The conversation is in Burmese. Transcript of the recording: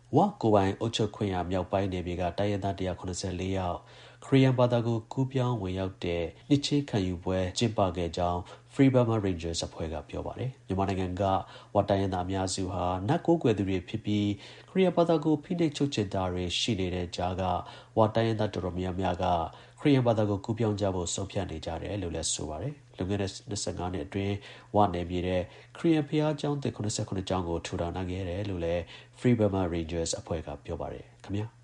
ဝကိုပိုင်အုပ်ချုပ်ခွင့်ရမြောက်ပိုင်းနယ်မြေကတိုင်းရင်းသား194ယောက်ခရီးယန်ဘာသာကိုကူးပြောင်းဝင်ရောက်တဲ့နှစ်ချင်းခံယူပွဲကျင်းပခဲ့ကြောင်း Free Burma Rangers အဖွဲ့ကပြောပါတယ်မြန်မာနိုင်ငံကဝတိုင်းရင်းသားအများစုဟာနတ်ကိုးကွယ်သူတွေဖြစ်ပြီးခရီးယန်ဘာသာကိုဖိနှိပ်ချုပ်ချယ်တာတွေရှိနေတဲ့ကြားကဝတိုင်းရင်းသားတော်တော်များများကခရီးယန်ဘာသာကိုကူးပြောင်းကြဖို့ဆုံးဖြတ်နေကြတယ်လို့လည်းဆိုပါတယ်လွန်ခဲ့တဲ့25နှစ်အတွင်းဝနယ်မြေတဲ့ခရီးယန်ဘုရားကျောင်းသစ်89ကျောင်းကိုထူထောင်နိုင်ခဲ့တယ်လို့လည်း Free Burma Rangers အဖွဲ့ကပြောပါတယ်ခင်ဗျာ